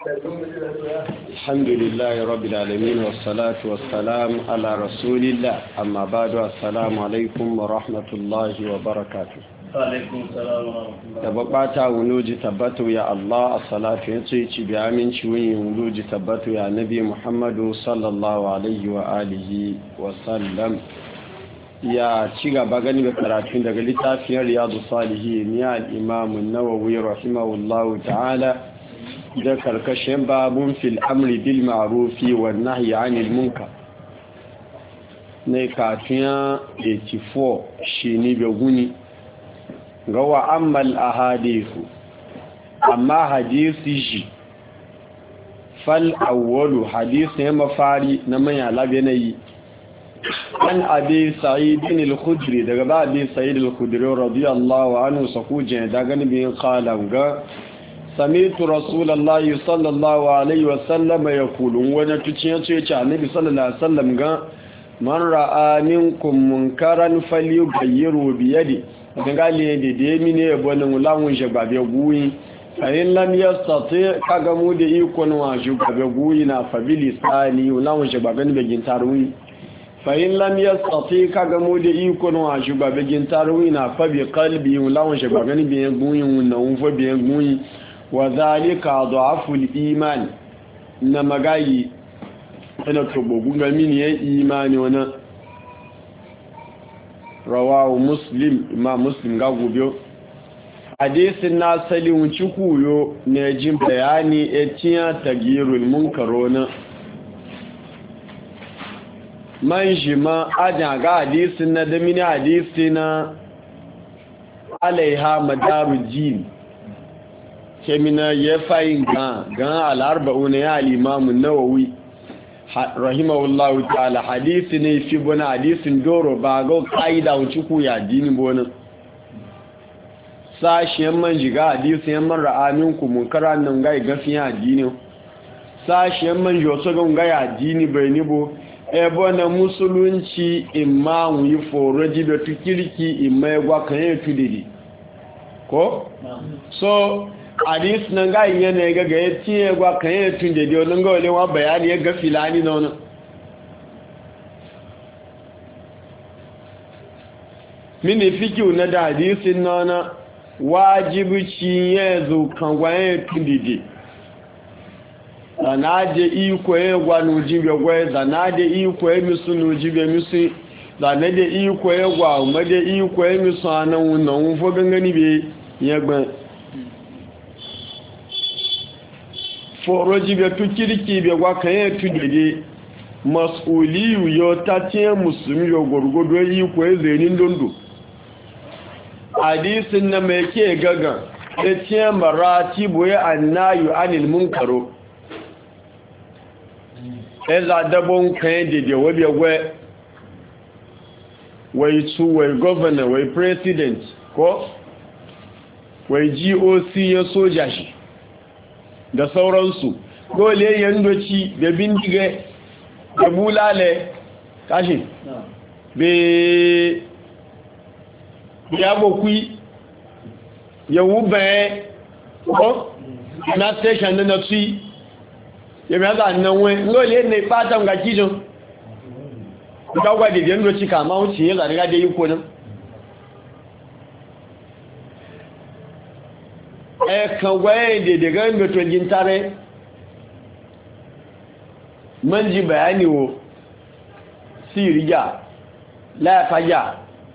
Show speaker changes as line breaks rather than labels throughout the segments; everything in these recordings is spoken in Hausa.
الحمد لله رب العالمين والصلاة والسلام على رسول الله أما بعد السلام عليكم ورحمة الله وبركاته
وعليكم السلام ورحمة الله
tabbata wuluji tabbatu ya Allah as-salatu yace bi aminci wuluji tabbatu ya nabi Muhammadu sallallahu alaihi wa alihi wa sallam ya ci gaba gani da karatun daga littafin Riyadus Salihin ya al-Imam an-Nawawi rahimahullahu ta'ala da karkashin babun fil amri bil ma'rufi wan nahyi 'anil munkar ne katiya 84 shini beguni ga wa ammal ahadithu amma hadisi shi fal awwalu hadisi ya mafari na manya labe na yi an abi sa'id al-khudri daga ba abi sa'id al-khudri radiyallahu anhu sakuje daga nabin qalan ga sami'tu rasulullahi sallallahu alaihi wasallam yaqulu wani tuciye ce annabi sallallahu alaihi wasallam ga man ra'a minkum munkaran falyughayyiru bi yadi daga le de de mine bonin lawun shagabe guyi ayin lam yastati kaga mu da iko wa shagabe guyi na fabili sani lawun shagabe ne begin tarwi fayin lam yastati kaga mu da iko wa shagabe begin tarwi na fabi qalbi lawun shagabe ne begin guyi na unfa begin guyi wa zalika dhaful iman na magayi ina tobogun ga mini ya imani wannan rawahu muslim imam muslim ga gobe hadisin na salin cikuyo ne jin bayani etiya tagirul munkarona man jima aja ga hadisin na da mini hadisina alaiha madarujin kemina ya fayin ga al-arba'un ya al-imam an-nawawi rahimahullahu ta'ala hadisi ne fi bona hadisin doro ba ga kaida wuci ku ya dini bona sashiyan man jiga hadisin yan man ra'amin ku munkaran nan ga gafiya dini sashiyan man joso ga ga ya dini bai ni bo e bona musulunci imma yi foro jibe tukirki imma gwa kan yi tudidi ko so hadis nan ga yin ne ga ya tiye gwa kan yi tun da dio nan ga wale wa bayani ya ga filani na wannan mini fikiu na da hadisin nana wajibi ci ya zo kan gwa ya tun didi zanaje iko ya gwa no jibe gwa zanaje iko ya misu no jibe misu zanaje iko ya gwa ma de iko ya misu anan wannan fo gangani be ya gban foro jibe tu kirki be gwa kan ya tu dede mas'uliyu yo tace musulmi yo gorgodo yi ko zenin dondo hadisin na me ke gaga ce marati boye annayu anil munkaro eza dabon kan dede wabe gwe wai su wai governor wai president ko wai GOC ya soja shi da sauransu dole yandoci da bindige da bulale kashi be ya bokui ya wube ko na station na tsi ya mi aga nanwe dole ne patan ga kijin ka gwa da yandoci kama wuce ya zariga da yiko nan kan gwaye da daga metogin tare manji bayani wo siriya laifaja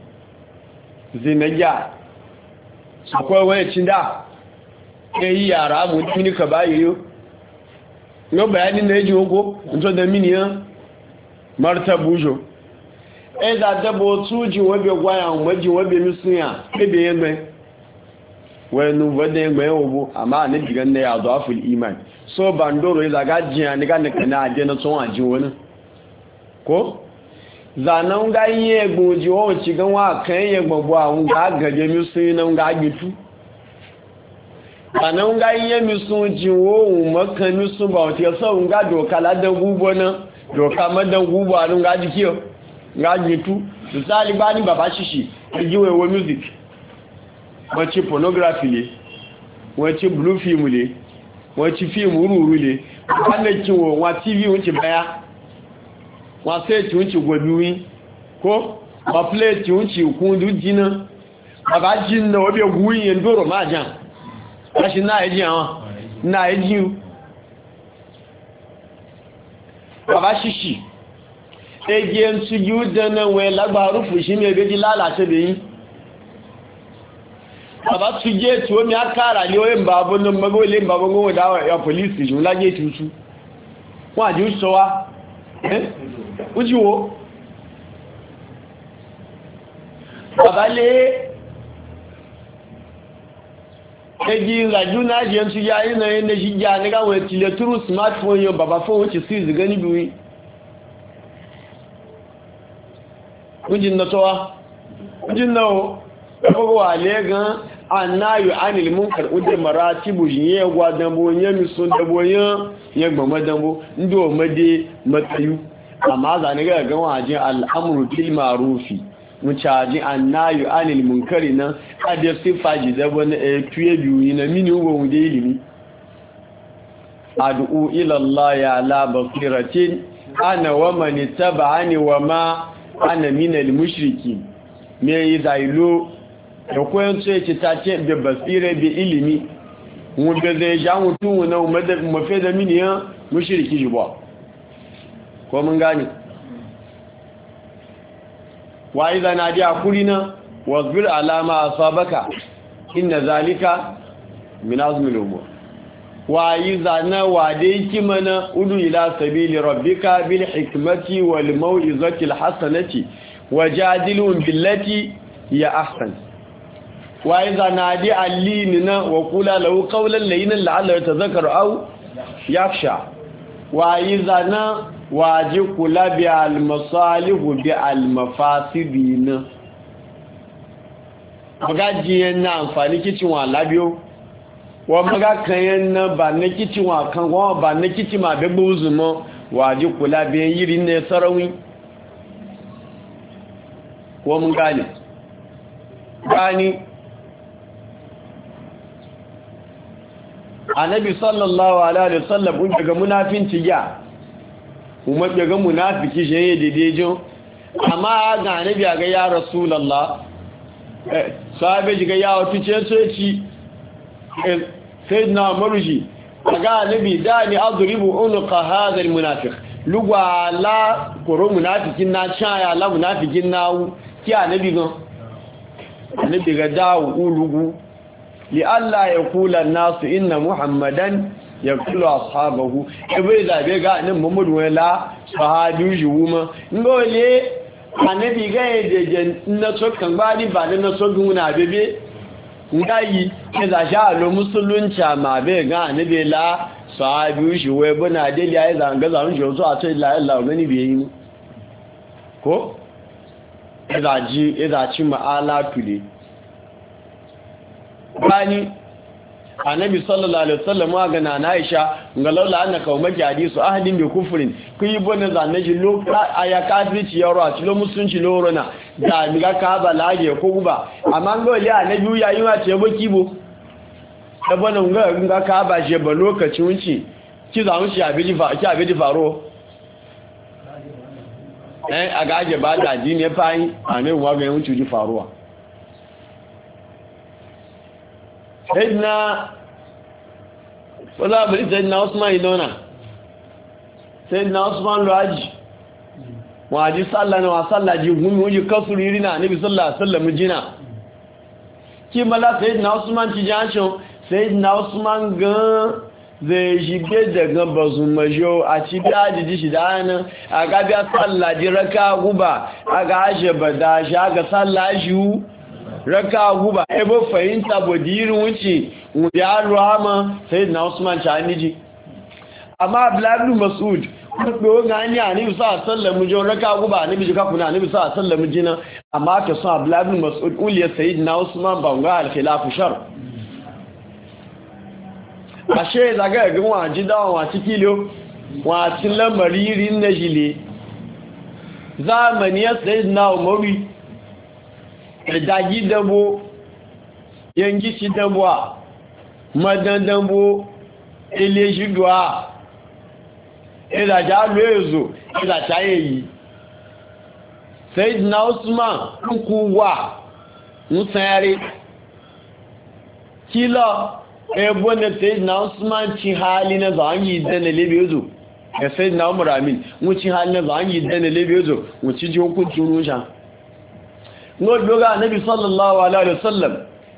zinaja akwai wani cinda ya yi yara mutumini ka bayi yau yau bayanin da ya ji hoko nto da miniyan marta bujo za dabo tujin wabe gwayan majin wabe misunya ebe yagbe wani wadda yin bayan obo amma na digan na ya zuwa fil iman so bandoro ya zaga jiya ni gane ka na ajiye na tsohon ajiye wani ko zanen ga yi egbon ji wọ́n ci gan wa kan yi gbogbo àwọn ga gaje misu yi na ga gitu zanen ga yi misu ji wọ́n makan misu ba wata yasa ga doka ladan gubo na doka madan gubo a ga jikiyo ga gitu misali ba ni baba shishi ejiwewo music wọ́n ci pornography le wọ́n ci blue film le wọ́n ti fi múrùrù lè wọ́n kí wọ́n tv wọ́n ti báyá wọ́n sẹ́ẹ̀tì wọ́n ti gbọ̀bí wí kó wọ́n plẹ̀tì wọ́n ti kúndú jíná bàbá jí náà wọ́n bí ogun yìí dóró máa jà láti náà ẹjí àwọn náà ẹjí bàbá ṣíṣì ẹgbẹ́ ń tújú dáná wọn lágbàrúfù sí ní ẹgbẹ́ jí lálàṣẹ́bẹ̀ yìí bàbá túnjẹ́ tí ó ní àkàrà ní orí mbàbọ́ ní mọ́gbọ́ ilé mbàbọ́ gbọ́wọ́ dáwọ̀ ẹ̀yọ pòlísì jù lájẹ́ tuntun wọ́n àjú sọ wá ó jí wo bàbá lé ẹjí ìrìnàjú náà jẹ́ tún yá iná ẹni ṣí já nígbàwọn ìtìlẹ̀ túrù smartphone yọ bàbá fóun ti sí ìzìgẹ́ níbi wí ó jí nà tọ́wá ó jí nà ó ẹgbọ́gbọ́ àlẹ́gán annáyò anìlmún karɓar maratibu yin gwa dambo yin misun dambo yin gbọmọ dambo ndị omade matsayu amma zane ga gawa ajin al'amuru bil marufi mucaji annayo anilmun kari nan adiyar sifa ji zaba na tuye biyu na mini ugbo wude ilimi adu'u ilallah ya la basiratin ana wa mani taba'ani wa ma ana minal mushrikin me yi zailo da koyon ce ce ta ce da basira da ilimi wanda zai ja mutum na mafi da miniyan mushriki shi ba ko mun gane wa idza nadi akurina wasbir ala ma asabaka inna zalika min azmi al-umur wa idza nawadi kimana udu ila sabili rabbika bil hikmati wal mau'izati al hasanati wajadilhum billati ya ahsan wa idza nadi allinna wa qula lahu qawlan layyinan la'alla yatadhakkaru aw yakhsha wa idza na waji kula bi al-masalihu bi al-mafasidin magajiyan na amfani kicin wa labiyo wa maga kayan na ba na kicin wa kan wa ba na kicin ma be buzumo waji kula bi yirin ne sarawi ko mun gane annabi sallallahu alaihi wasallam kun daga munafinci ya kuma daga munafiki shi ne daidaijo amma ga annabi ga ya rasulullah sahabe ga ya wato ce soci sayyidina maruji ga annabi dani adribu unqa hadha almunafiq lugwa la koro munafikin na chaya la munafikin nawu ki annabi ga dawo ulugu li Allah ya kula nasu inna muhammadan ya kula ashabahu ebe zabe ga nan muhammadu wala sahabi juwuma ngole anabi ga yeje na sokan bani ba na sogun na bebe ngai ke za sha lo musulunci ma be ga anabi la sahabi juwe bana dai ya zanga zan jo so a ce la Allah gani be yi ko eza ci ma'ala tule bani annabi sallallahu alaihi wasallam ga na Aisha ga laula annaka umaki hadisu ahadin bi kufrin kuyi bone zannaji lokra aya kafirci yaro a cilo musunci lorona da miga ka balage ko guba amma ga wali annabi yayi wa ce baki bo da bone ga ka ba je ba lokacin wuci ki za wuci abidi faro a gaje ba da ji ne fayi a ne wa ga yawanci ji faruwa sayyidina wala bari sayyidina Usman idona sayyidina Usman loaji waji sallah na wa sallah ji gumi wuji kasuri irina nabi sallallahu alaihi wasallam jina ki mala sayyidina Usman ci jansho sayyidina Usman ga zai shige daga bazun majo a ci daji shi da hannun a gabiya tsalla ji raka guba a ga ashe ba da shi aka tsalla shi raka guba ebe fahimta bodirin wuce ya ruhama sai na usman chaniji amma abdullahi masud kuma ga hanyar a nufi sa tsalla mujo raka guba a nufi jika kuna nufi sa tsalla mujina amma ka sa abdullahi masud uliyar sayid na usman banga alkhilafu shar ashe zaga ga wa ji dawo wa cikilo wa cin lamaririn na jile zamani ya sayyidina umaru daji dabo yangi ci dabo madan dabo ele jidwa ila jalwezo ila chayeyi sayyidina Usman kuwa musayare kila ebo ne sayyidina Usman ci hali na zanyi dan lebezo ya sayyidina Umar amin mu ci hali na zanyi dan lebezo mu ci hukuncin rusha no doga annabi sallallahu alaihi wasallam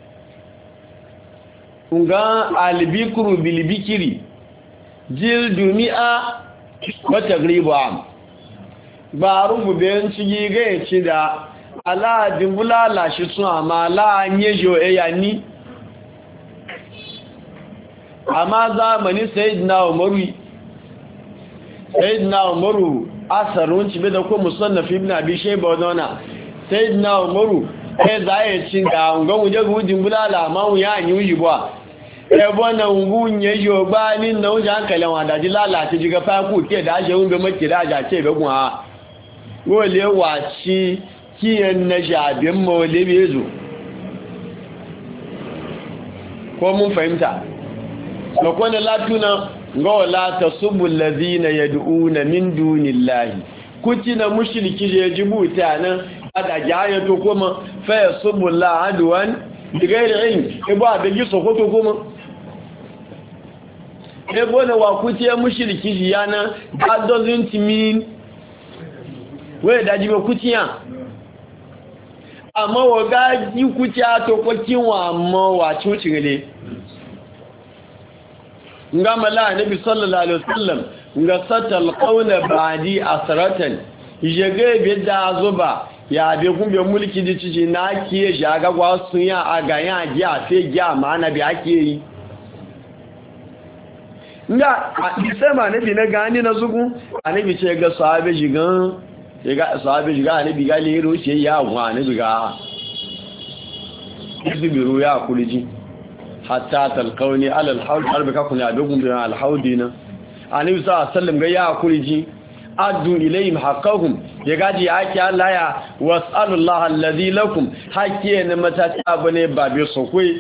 unga albikru bilbikri jildu mi'a wa tagribu am ba rubu ben ci ga ci da ala dimbulala shi sun ama la nyejo eyani amma zamani sayyidina Umaru asarun ci da ko musannaf ibn abi shayba wadana sayyidina Umaru zai ci da ngan wuje gudin bulala ma wuya yi wuji ba bona ngunye yo ba ni na wuja hankalin wanda ji lalata jiga fa ku ke da je wunbe maki da ja ce be gun ha wole waci kiyan na jabin mawle bezo ko mun fahimta lokone latuna ngola tasubul ladina yad'una min dunillahi kutina mushriki je jibuta nan ada jaya to kuma fa yasubul la adwan bighairi ilm iba da giso ko to kuma ebo na wa kutiya mushriki yana that doesn't mean we da jibe kutiya amma wa ga yi kutiya to ko kinwa amma wa cucin nga mala annabi sallallahu alaihi wasallam nga satal qawla ba'di asratan jege be da zuba ya be kun be mulki di ciji na kiye shaga gwa sun ya aga ya ji a fe ji amma annabi ake yi nga disema annabi na gani na zugu annabi ce ga sahabe jigan ga sahabe jiga annabi ga lero ce ya wa annabi ga biru ya kuliji hatta talqawni ala alhawd arbaka kuna dogun bi alhawdina annabi sallallahu alaihi wasallam ga ya kuriji addu ilayhim haqqahum ya gaji yake Allah ya was'alullaha alladhi lakum hakiye ne matata bane babe sokwe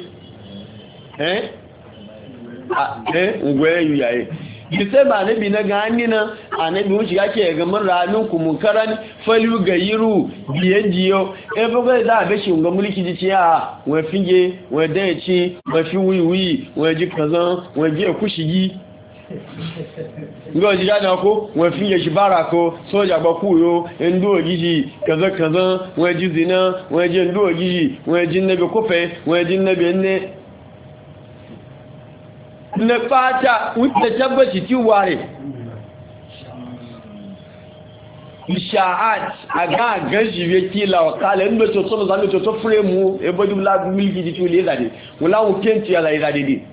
ngwe yu yayi gise ba nabi na gani na annabi wuce yake ga mun ranun ku munkaran falu gayiru biyejiyo e boga da be shi ga mulki ji ciya wa finge wa daci wa fi wiwi wa ji kazan wa ji kushigi ngo ji ga ko wa finge shi barako soja ba kuyo ndo giji kaza kaza wa ji zina wa ji ndo giji wa ji nabe kofe wa ji nabe ne na fata wuce tabbaci tiware isha'at a ga gaji ya kila wa kala inda toto zame toto fremu ebe dubla milki ji tuli zade wula wukenti ya zai zade di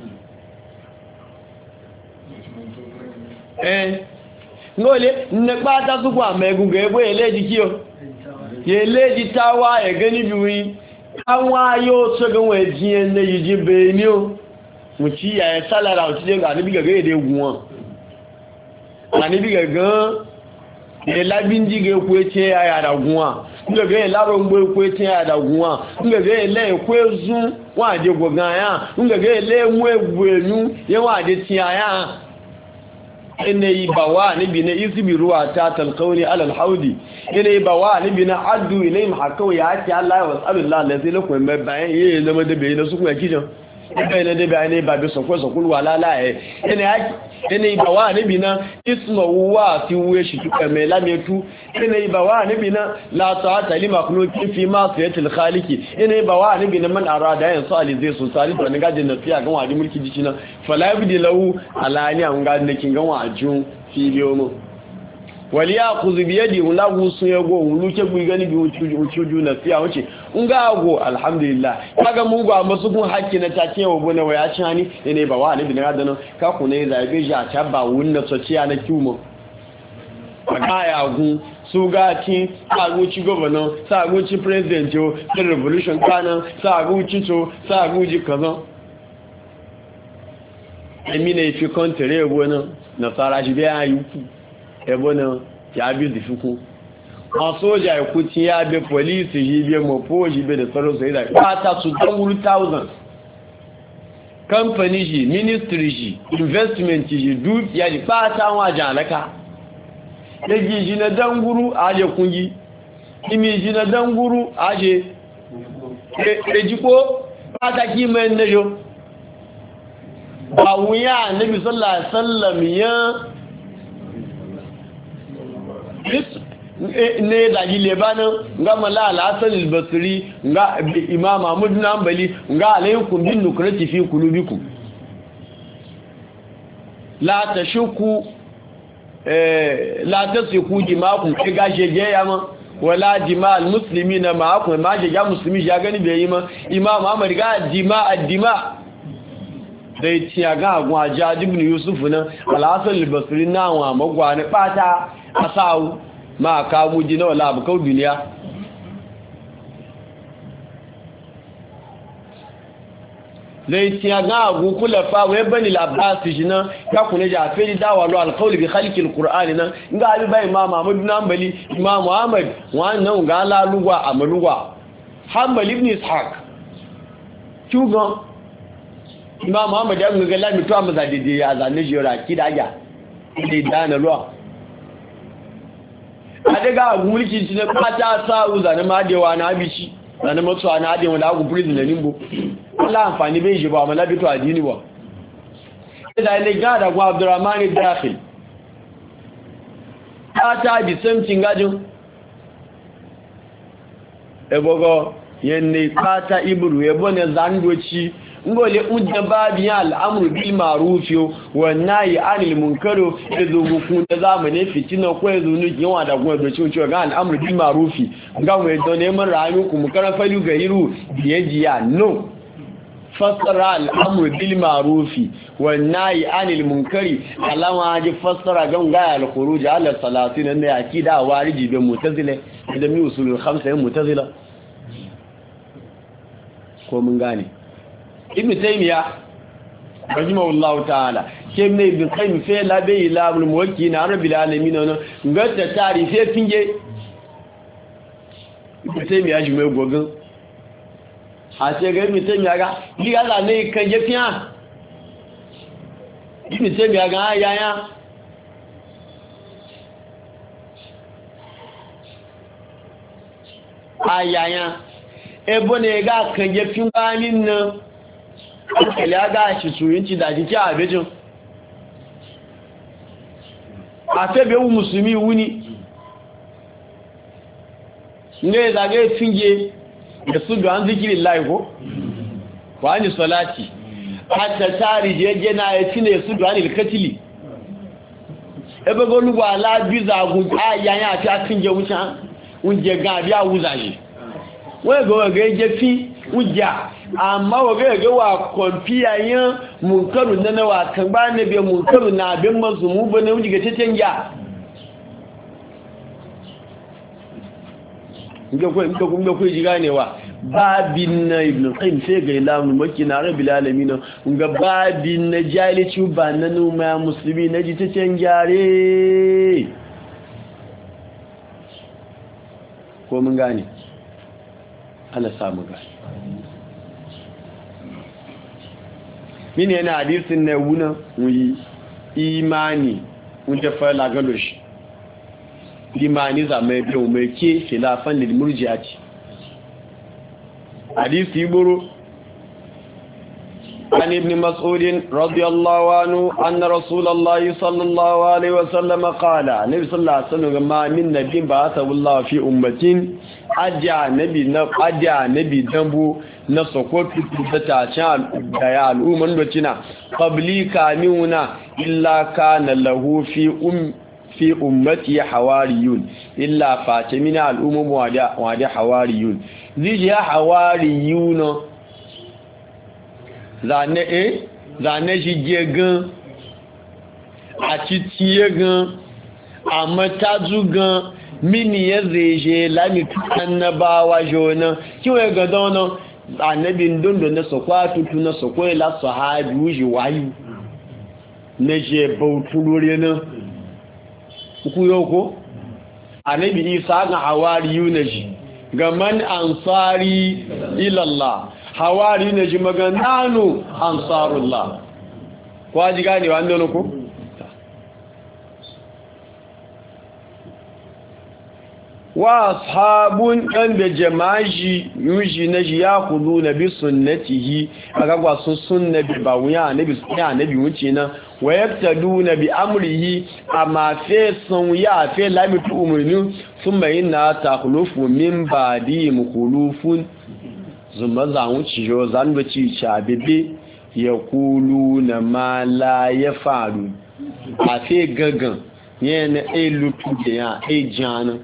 ngole na fata su kwa mai guga ebe eleji kiyo ya eleji tawa ya gani biyu an wayo tsogon wajiyen na yi ji benio muci ya salara o ti je ga nibi gege de gun won nibi gege e labinji ge ku eche ya da gun won ngege laro ngbo ku eche ya da gun won ngege le ku ezun wa de gogan ya ngege le mu egbu enu ye wa de ti aya ene ibawa nibi ne isbiru ata talqawni ala alhawdi ene ibawa nibi na addu ilayhim hakaw ya ati Allah wa sallallahu alaihi wa sallam me bayan ye le mo de be na su ku akijan ebe ne debe ani ba be sokwe sokulu alala ene ibawa ni bina ismu wa ti we shi tu kame la metu ene ibawa ni bina la ta'ata li makhluqin fi ma sayatil khaliqi ene ibawa ni bina man arada yan sali zai sun sali to ne gajin nafiya gan wadi mulki dici na fala bidi lahu alani an ga ne kin gan wajun filiyo mu waliya kuzu biyadi ulagu sun yago uluke gui gani bi ucuju na fiya wuce ngago alhamdulillah kaga mun ga masu kun hakki na take wa bona waya ci hani ne ba wa alibi na dano ka ku ne zabe ja ta ba wunna sociya na kiumo aga ya gun su ga ci aguci governor sa aguci president yo the revolution kana sa aguci to sa aguci kaza emine ifi kontere bona na fara jibe ayuku ẹbọ́nà tí a bí ìdìfúkú wọn sójà ẹ̀kú tí a bẹ pọ̀lísì yìí bí ẹmọ̀ pọ́ọ̀jì bẹ̀rẹ̀ sọ́rọ̀ sọ ìdá pátá tó dánwúrú 1000 company ji ministry ji investment ji dukiya ji fata wajen alaka yagi ji na danguru aje kungi imi ji na danguru aje ejiko fata kimanin na jo ba wuya nabi sallallahu alaihi wasallam ya ne da gile bana ga malal hasan al-basri ga imam ahmad bin hanbali ga alaykum bin nukrati fi qulubikum la tashuku la tasiku dima'akum ga jeje yama wala dima'al muslimina ma'akum ma je ga muslimi ya gani bai yi ma imam ahmad ga dima dai tiya ga agun ajad ibn yusuf na al-hasan al-basri na wa magwani pata asawu ma kawo jina wala abu kawo duniya zai tiya ga agu kula fa wai bani al-abbas jina ya kuna ja fe dawa lo al-qawl bi khalqi al-qur'an nan ga abi bai imam ahmad bin hanbali imam muhammad wannan ga laluwa amaluwa hanbali ibn ishaq tuga imam muhammad ya ga lami to amma zadide ya zanne jira kidaga dai dana lo a daga mulkin shi na fata sa'u zane madewa na bici zane matsuwa na adewa da agu prison da nimbo Allah amfani bai shi ba amma labito addini ba da ne ga da gwa Abdurrahman Dakhil ta di something gajin ebogo yanne fata ibru yebo ne zandoci ngole ujja babiya al'amru bil ma'ruf wa nahi 'anil munkar yazo hukun da zamane fitina ko yazo ne yawa da kuma da cewa ga al'amru bil ma'ruf ga mu yazo ne mun rayu ku mu karan falu ga yiru biyajiya no fasara al'amru bil ma'ruf wa nahi 'anil munkar alama ji fasara ga al-khuruj ala salatin ne akida wariji be mutazile da mi usulul khamsa mutazila ko mun gane ibn taymiya rahimahullahu ta'ala kemne ibn qayyim fe la bai labul muwakki na rabbil alamin no ngata tarife finge ibn taymiya ji mai gogan a ce ga ibn taymiya ga diga la ne kan je fiya ibn taymiya ga yaya ayaya ebo ne ga kan je fin banin nan hankali ya ga shi suyinci da jiki a abejin a febe wu musulmi wuni ne zagaye finge da su ga an zikirin laiko wa ni salati hatta tari jeje na ya cine su ga ni likatili ebe goluwa alabiza gun ayanya ati atinje wuchan unje gan bi awuzaje we go ge fi uja amma wage ga wa kompiya yin munkaru na wa kan ba ne be munkaru na bin mazumu bane wuji ga tetenya inda ko ji ganewa babin na ibn qayyim sai ga ilamu makina rabbil alamin ga babin na jalici ba na numa musulmi na ji tetengare ko mun gane Allah samu gane mini yana hadisin na wuna wuyi imani wunce fara galoshi limani zama biyu mai ke filafan lilmurjiyati hadisi buru عن ابن مسعود رضي الله عنه أن رسول الله صلى الله عليه وسلم قال النبي صلى الله عليه وسلم ما من نبي بعثه الله في أمة أجا نبي ذنبه نسقط تتعشان ديا الأمة وتنا قبلي كانونا إلا كان له في أمتي حواريون إلا فاتمنا الأمم وعد حواريون ذي حواريون zane shi je gan àti tiye gan àmọ́tájú gan mini ya zai lamitu annabawa jona kiwon ga dauna annabin dundun na sakwa tutu na sakwa la sahabi wuji wayu na je bautu lori nan ku yoko annabi isa ga hawari yunaji ga man ansari ila Allah hawari na ji magananu ansarullah kwa ji gane wa ndonu ko wa ashabun dan da jama'i yuji na ji ya kudu na bi sunnatihi aka gwa sun sunna bi ba wuya annabi wuce na wa yaktaduna bi amrihi amma fe sun ya fe lamitu umurni thumma inna takhlufu min ba'di mukhlufun zuma za wuce yo zan ba ci cha bebe yaquluna ma la yafalu a fe gagan yana lutu da ya jana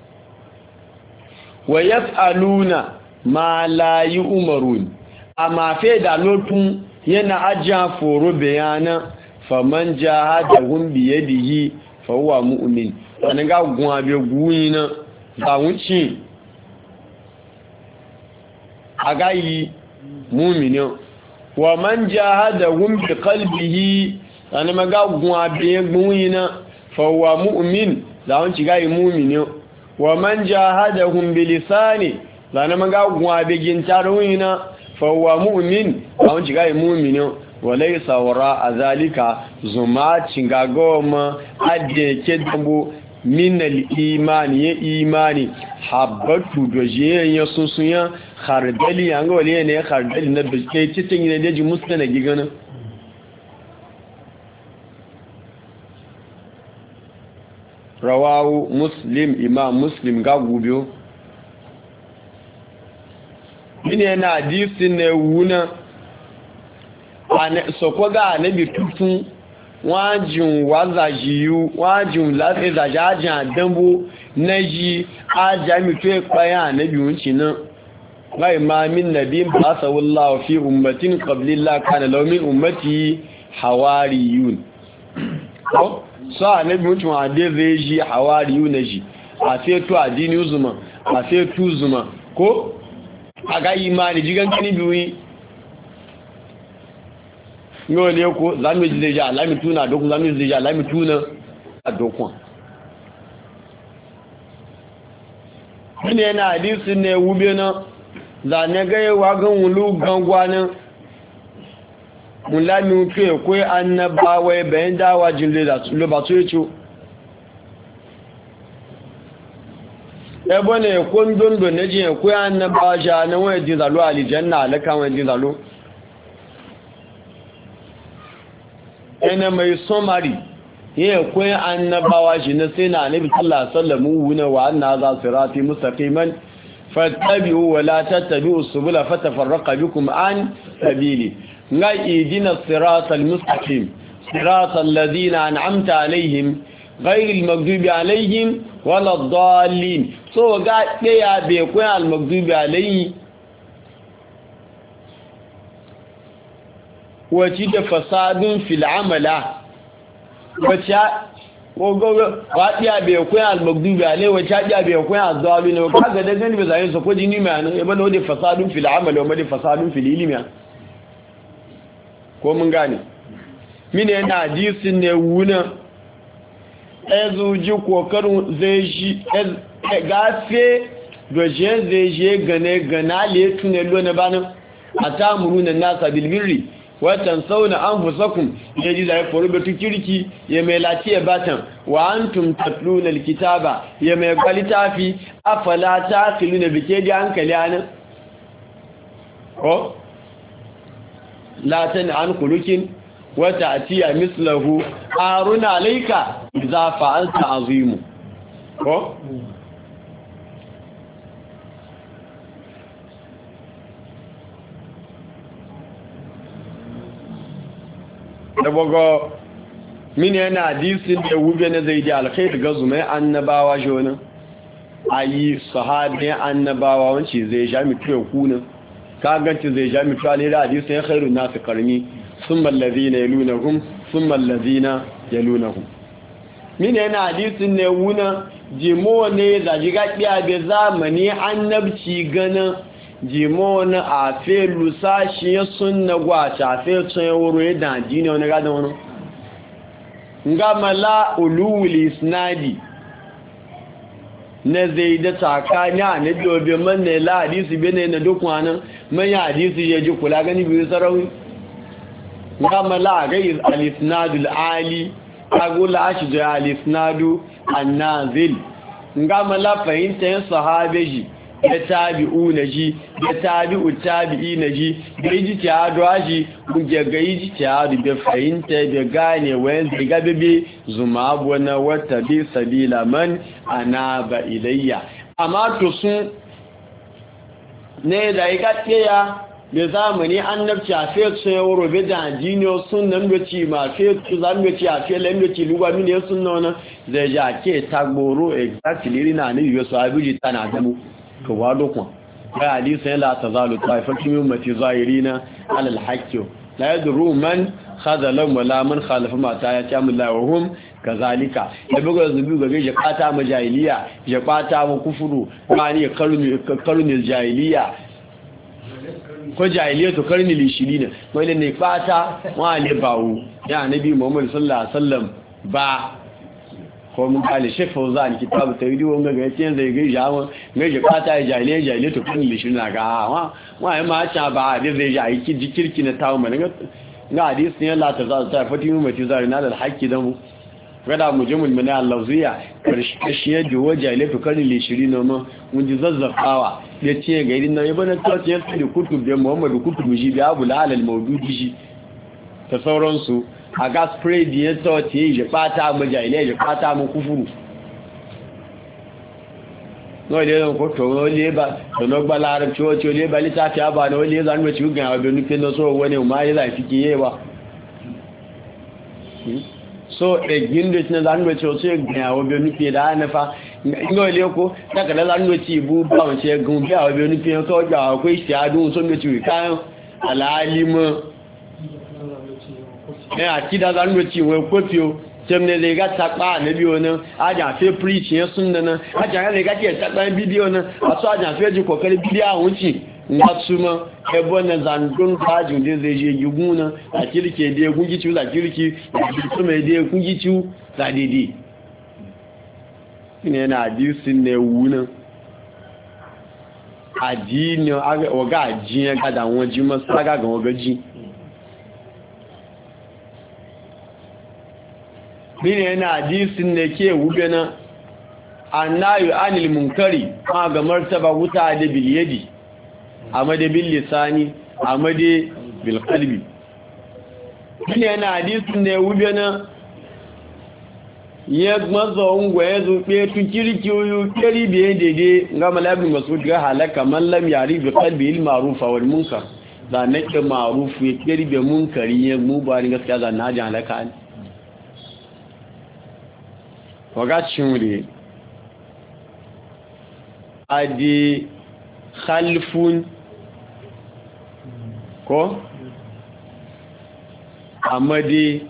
wa yaf'aluna ma la yu'marun amma fe da lotun yana ajiya foro bayana faman jahadahum bi yadihi fa huwa mu'min sanin ga gun abe guyina ba wuci agayi mu'minin wa man jahadahum bi qalbihi sanin ga gun abe guyina fa huwa mu'min da wuci ga mu'minin wa man jahadahum bi lisani sanin ga gun abe gintarwina fa huwa mu'min da wuci ga mu'minin walai saura a zalika zuma cingagoma adda ke dambo minal imani ya imani habbatu da jiyan sunsunya khardali an ga wale ne khardali na biske cikin ne daji musta na gigana rawahu muslim imam muslim ga gubiyo mine na hadisin ne wuna sọ̀kọ́ gáà níbi tuntun wọ́n jùn wázàjíyú wọ́n jùn láti ìzàjájìn àdánbó náà yí ájámi tó ẹ̀páyà níbi wùnci náà láì máa min nàbí bá sàwọ́lá fi ummatin qablillah kana law min ummati hawariyun so a níbi wùnci wọn àdé zai yí hawariyun náà yí a sai tó àdíní zuma a sai tú zuma ko a ga imani jigan kani biyu yau ne ko zamu ji zai ja alami tuna dokun zamu ji zai ja alami tuna a dokun ne na hadisi ne wube na zane gaiwa gan wulu gangwanin mulami ke kwai annabawa bayan dawa jinle da su ba su yace ebe ne kun dondo ne je kwai annabawa ja na wani jin zalo alijanna alaka wani jin zalo yana mai somari yin kwayin annabawa shi na sai na anabi sallallahu alaihi wasallam wuna wa anna za sirati mustaqiman fattabi'u wa la tattabi'u subula fatafarraqa bikum an sabili nga idina siratal mustaqim siratal ladina an'amta alaihim ghayril maghdubi alaihim waladdallin so ga daya be kwayin al maghdubi alaihi wace da fasadun fil'amala wace waɗiya bai kuwa al-magdubi alai wace haɗiya bai kuwa al-zawabi ne kaga da gani ba zai sako jini mai hannun ya bane wadda fasadun fil'amala wadda fasadun fil'ilimiya ko mun gane mine yana hadisin ne wuna ezuji kokarin zai shi gafe dojen zai je gane le tunai lona banin a tamuru na nasa bilbiri watan sauna an fusakun ya ji zai faru batun kirki ya mai latiya batan wa an tumtatluna alkitaba ya mai kwalitafi afala ta filuna bike da hankali anan ko latan an kulukin wata atiya mislahu aruna alayka idza fa'alta azimu ko da bago mini yana hadisin da wube na zai da alkhairi ga zumai annabawa jonin ayi sahabi annabawa wanci zai ja mutu kunin ka ganci zai ja mutu alira hadisin ya khairu nasu karni thumma alladhina yalunhum thumma alladhina yalunhum mini yana hadisin ne wuna jimo ne da jiga biya be zamani annabci ganin jimo na a fe lusashi ya sunna gwacha a fe tun ya wuro ya daji ne wani gadon wani nga mala uluwuli isnadi na zai da tsakani a na dobe man ne la hadisi bene na duk wani manya hadisi ya ji kula gani biyu sarauni gama la gai al-isnadul ali agula shi da al-isnadu an-nazil gama la fahimta yin sahabeji da tabi'u na ji da tabi'u tabi'i na ji da yi ji shi kuke ga yi ji da fahimta da gane wayan zai gabe zuma abuwa na wata bi sabila man ana ba ilayya amma to sun ne da yi gaskiya da zamani annabci a fiye sun yawon robe da jiniyo sun nan doci ma fiye su zan doci a fiye lan doci lugwa mini sun nuna zai ja ke tagboro exactly na ne yiwu su abiji tana damu to wa dokwa bai hadisi la tazalu taifatu min ummati zahirina ala alhaqqi la yadru man khadala wala man khalafa ma ta ya tamilla wa hum kazalika da buga zubi ga ya kata ma jahiliya ya bata ma kufuru kani karnil jahiliya ko jahiliya to karnil shirina wanda ne bata wa ne bawo ya nabi muhammad sallallahu alaihi wasallam ba ko mun kale Sheikh Fauzan kitabu tawhid wanga ga yace zai ga jawo ga ya fata jahiliya to kun lishin na ga wa ma ta ba da zai ja yi kirki na tawo mana ga hadisi ne Allah ta za ta fati mu mace zari na da haƙƙi da mu gada mujamul min al-lawziya karshe da wajahiliya to kun lishin na mu mun ji zazzafawa yace ga idan na yabana to ce da kutub da Muhammadu kutubu ji da Abu Lal al-Mawdudi shi ta sauransu a ga spray da ya tsawace ya ɓata mu jahilai ya ɓata mu kufuru náà ilé ẹ̀rọ kòtò olè bá ọ̀nàgbà láàrín tí ó tí olè bá lítàfí àbà náà olè ẹ̀zà níwẹ̀ tí ó gàn àwọn obìnrin pé lọ́sọ́ owó ní ọmọ ayé láì fi kí yé wa so ẹ̀gbìn lè tí ẹ̀zà níwẹ̀ tí ó tí ó gàn àwọn obìnrin pé dáa nẹfà náà ilé ọkọ̀ dákàdá láàrín tí ìbú bá wọn ṣe gùn bí àwọn obìnrin pé ọkọ̀ ọjà àwọn ìṣẹ́ adún tó mẹ́tì rí káyán àlàálímọ́ àkídá láàrín tí ìwọ̀n kófí o tẹ́mìnà lè gá tapá níbi ọ̀nà àjàfẹ́ príṣì yẹn sún nana àjàfẹ́ lè gá tí ẹ̀ tapá bídí ọ̀nà àtọ́ àjàfẹ́ jù kọ̀kẹ́lẹ́ bídí àwọn tí wọ́n súnmọ́ ẹbọ́ na zandun káàjù dé zai ṣe yìgún na àkíríkì èdè egún jítíú làkíríkì ìgbìtúmọ̀ èdè egún jítíú làdèdè ní ẹ̀nà àdísí na ewu na àdí ni ọgá àjíyàn gádà wọn jí mọ́ ságàgàn ọgá jí mini yana hadisin da ke wube na annayu anil munkari ma ga martaba wuta da bilyadi amade bil lisani amade bil qalbi mini yana hadisin da wube na ya mazo ungwa ya zuɓe tun kirki yoyo kiri biye daidai ga malabin masu ga halaka man lam yari bi qalbi il ma'rufa wal munkar da nake ma'rufu ya kiri bi munkari ya mu ba ni gaskiya da na jan halaka ne wakacin wuri adi khalfun ko amadi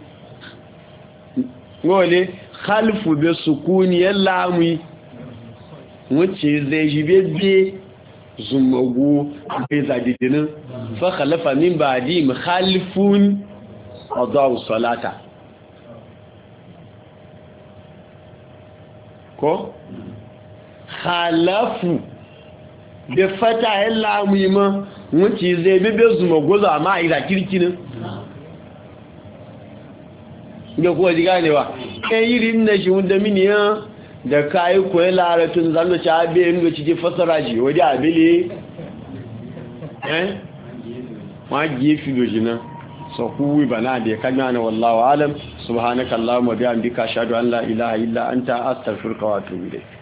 wole khalfu be sukuni yallami wuce zai jibe be zumagu be zadidinin fa khalafa min ba'di khalfun adaw salata ko khalafu da fata yin lamima wuce zai bebe zuma gozo a ma'aira kirkinin da kuwa ji ganewa ɗan yiri na shi wunda miniyan da kayi kuwa laratun zanu ci abe yin da ci fasara ji wadda abele ma gefi doji nan sakuwi bana da ya kanya na wallawa alam subhanaka allahumma bihamdika ashhadu an la ilaha illa anta astaghfiruka wa atubu ilayk